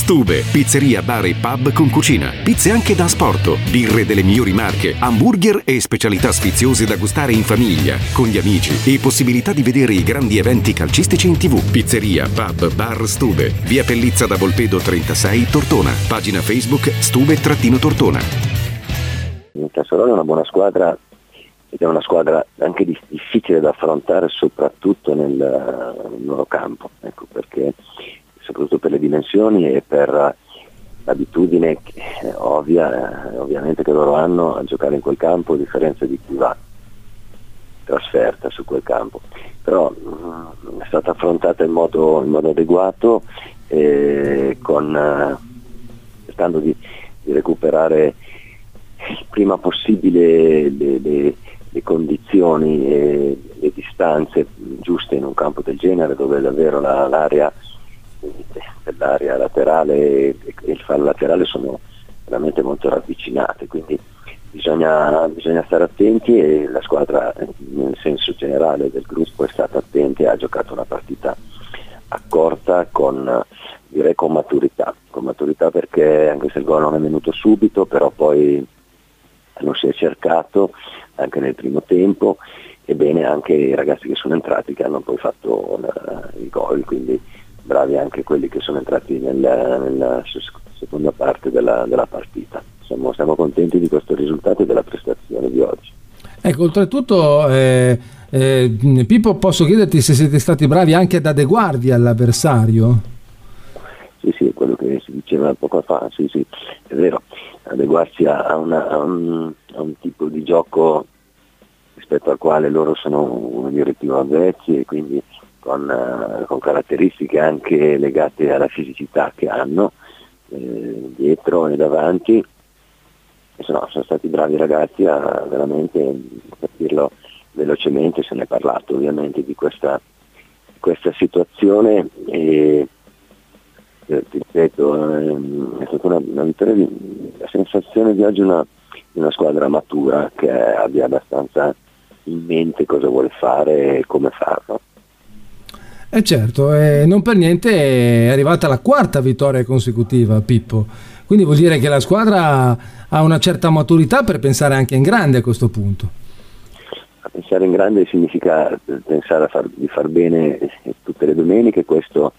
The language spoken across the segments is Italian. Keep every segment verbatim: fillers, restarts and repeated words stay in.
Stube, pizzeria, bar e pub con cucina. Pizze anche da asporto, birre delle migliori marche, hamburger e specialità sfiziose da gustare in famiglia, con gli amici e possibilità di vedere i grandi eventi calcistici in tv. Pizzeria, pub, bar Stube. Via Pellizza da Volpedo trentasei, Tortona. Pagina Facebook Stube-Tortona. Il Casarone è una buona squadra ed è una squadra anche difficile da affrontare, soprattutto nel, nel loro campo, ecco, perché soprattutto per le dimensioni e per l'abitudine eh, ovvia, eh, ovviamente che loro hanno a giocare in quel campo, a differenza di chi va trasferta su quel campo. Però mh, è stata affrontata in modo, in modo adeguato, eh, con, eh, cercando di, di recuperare il prima possibile le, le, le condizioni e le distanze giuste in un campo del genere, dove davvero la, l'area l'area laterale e il fallo laterale sono veramente molto ravvicinate, quindi bisogna, bisogna stare attenti, e la squadra nel senso generale del gruppo è stata attenta e ha giocato una partita accorta con, direi, con maturità con maturità perché anche se il gol non è venuto subito, però poi lo si è cercato anche nel primo tempo, e bene anche i ragazzi che sono entrati, che hanno poi fatto la, il gol, quindi bravi anche quelli che sono entrati nel, nella seconda parte della, della partita. Siamo, siamo contenti di questo risultato e della prestazione di oggi. Ecco, oltretutto eh, eh, Pippo, posso chiederti se siete stati bravi anche ad adeguarvi all'avversario? Sì, sì, è quello che si diceva poco fa, sì, sì, è vero, adeguarsi a, una, a, un, a un tipo di gioco rispetto al quale loro sono dire, più avvezzi, e quindi Con, uh, con caratteristiche anche legate alla fisicità che hanno eh, dietro e davanti. E sono, sono stati bravi ragazzi a veramente, per dirlo velocemente, se ne è parlato ovviamente di questa, questa situazione, e eh, ti ripeto, eh, è stata una, una vittoria di, la sensazione di oggi è una, una squadra matura che abbia abbastanza in mente cosa vuole fare e come farlo. Eh certo, eh, non per niente è arrivata la quarta vittoria consecutiva, Pippo, quindi vuol dire che la squadra ha una certa maturità per pensare anche in grande a questo punto. A pensare in grande significa pensare a far, di far bene tutte le domeniche. Questo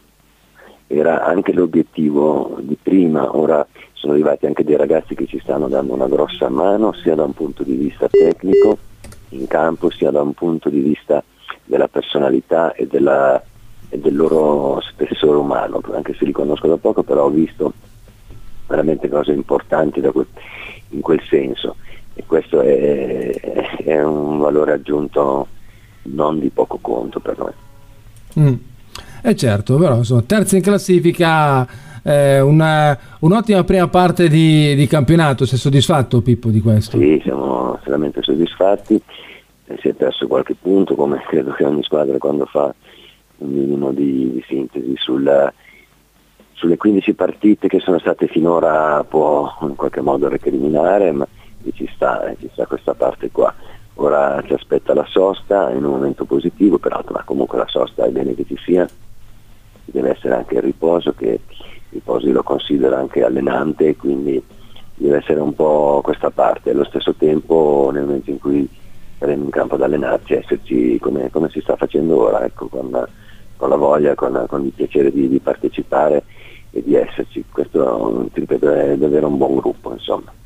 era anche l'obiettivo di prima. Ora sono arrivati anche dei ragazzi che ci stanno dando una grossa mano, sia da un punto di vista tecnico in campo, sia da un punto di vista della personalità e della e del loro spessore umano, anche se li conosco da poco, però ho visto veramente cose importanti da quel, in quel senso, e questo è, è un valore aggiunto non di poco conto per noi. Mm. Eh certo, però insomma, terza in classifica, eh, una, un'ottima prima parte di, di campionato. Sei soddisfatto, Pippo, di questo? Sì, siamo veramente soddisfatti. Si è perso qualche punto, come credo che ogni squadra quando fa un minimo di, di sintesi sul, sulle quindici partite che sono state finora, può in qualche modo recriminare, ma ci sta, ci sta questa parte qua. Ora ci aspetta la sosta in un momento positivo, peraltro, ma comunque la sosta è bene che ci sia, ci deve essere anche il riposo, che il riposo lo considero anche allenante, quindi deve essere un po' questa parte. Allo stesso tempo, nel momento in cui saremo in campo ad allenarci, esserci come, come si sta facendo ora, ecco, con, con la voglia, con, con il piacere di, di partecipare e di esserci. Questo, ti ripeto, è davvero un buon gruppo, insomma.